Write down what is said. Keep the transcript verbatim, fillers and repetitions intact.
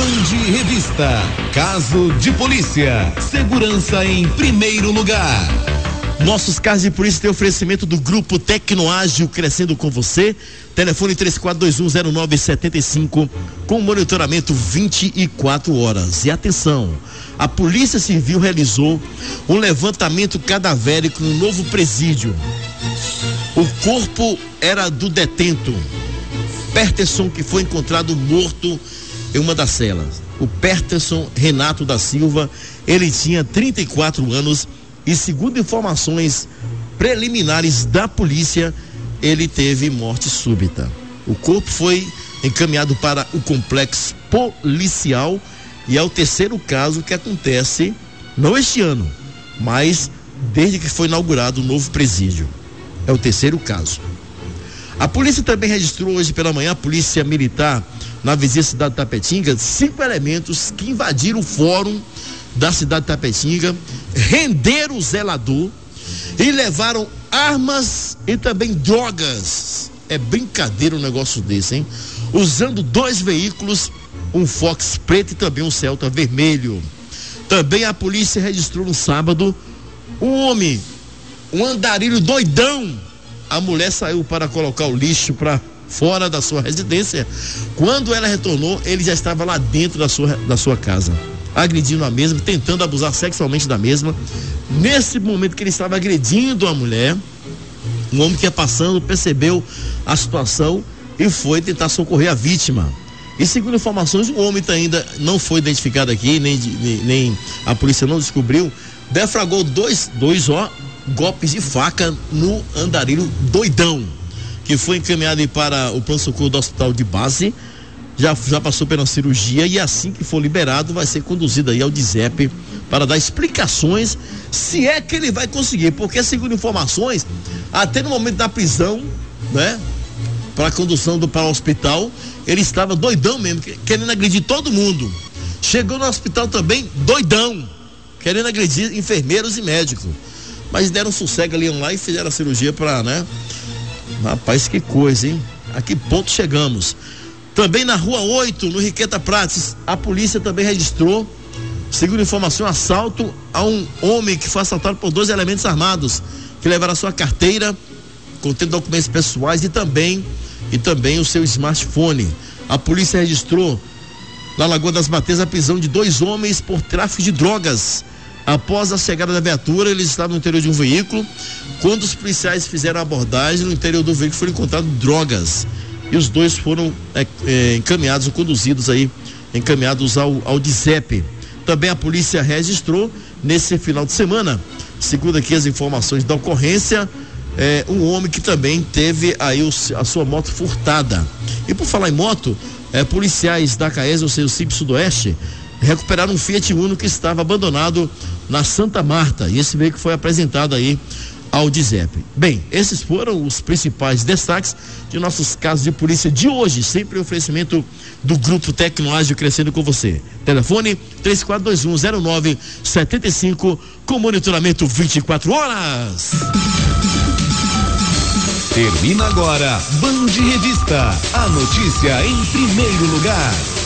Band Revista, caso de polícia, segurança em primeiro lugar. Nossos casos de polícia têm oferecimento do Grupo Tecnoágil, crescendo com você. Telefone três quatro dois um zero nove sete cinco, com monitoramento vinte e quatro horas. E atenção, a Polícia Civil realizou um levantamento cadavérico no novo presídio. O corpo era do detento Peterson, que foi encontrado morto em uma das celas. O Peterson Renato da Silva, ele tinha trinta e quatro anos e, segundo informações preliminares da polícia, ele teve morte súbita. O corpo foi encaminhado para o complexo policial e é o terceiro caso que acontece, não este ano, mas desde que foi inaugurado o novo presídio. É o terceiro caso. A polícia também registrou hoje pela manhã, a polícia militar, na vizinha cidade de Tapetinga, cinco elementos que invadiram o fórum da cidade de Tapetinga, renderam o zelador e levaram armas e também drogas. É brincadeira um negócio desse, hein? Usando dois veículos, um Fox preto e também um Celta vermelho. Também a polícia registrou no sábado um homem, um andarilho doidão. A mulher saiu para colocar o lixo para fora da sua residência. Quando ela retornou, ele já estava lá dentro da sua, da sua casa, agredindo a mesma, tentando abusar sexualmente da mesma. Nesse momento que ele estava agredindo a mulher, um homem que ia passando percebeu a situação e foi tentar socorrer a vítima. E segundo informações, o homem ainda não foi identificado aqui, nem, nem, nem a polícia não descobriu, deflagrou dois, dois ó, golpes de faca no andarilho doidão, que foi encaminhado para o pronto-socorro do hospital de base. Já, já passou pela cirurgia e assim que for liberado vai ser conduzido aí ao D I S E P para dar explicações, se é que ele vai conseguir, porque segundo informações, até no momento da prisão, né, para a condução do para o hospital, ele estava doidão mesmo, querendo agredir todo mundo. Chegou no hospital também doidão, querendo agredir enfermeiros e médicos, mas deram um sossego ali lá e fizeram a cirurgia para, né? Rapaz, que coisa, hein? A que ponto chegamos? Também na rua oito, no Riqueta Prates, a polícia também registrou, segundo informação, assalto a um homem que foi assaltado por dois elementos armados, que levaram a sua carteira, contendo documentos pessoais e também, e também o seu smartphone. A polícia registrou na Lagoa das Bateias a prisão de dois homens por tráfico de drogas. Após a chegada da viatura, eles estavam no interior de um veículo. Quando os policiais fizeram a abordagem, no interior do veículo foram encontradas drogas. E os dois foram é, é, encaminhados ou conduzidos aí, encaminhados ao, ao D I S E P. Também a polícia registrou nesse final de semana, segundo aqui as informações da ocorrência, é, um homem que também teve aí o, a sua moto furtada. E por falar em moto, é, policiais da CAES, ou seja, o C I P Sudoeste, recuperaram um Fiat Uno que estava abandonado na Santa Marta, e esse veículo foi apresentado aí ao D I S E P. Bem, esses foram os principais destaques de nossos casos de polícia de hoje, sempre em oferecimento do Grupo Tecnoágil, crescendo com você. Telefone três quatro dois um zero nove sete cinco, com monitoramento vinte e quatro horas. Termina agora Band Revista, a notícia em primeiro lugar.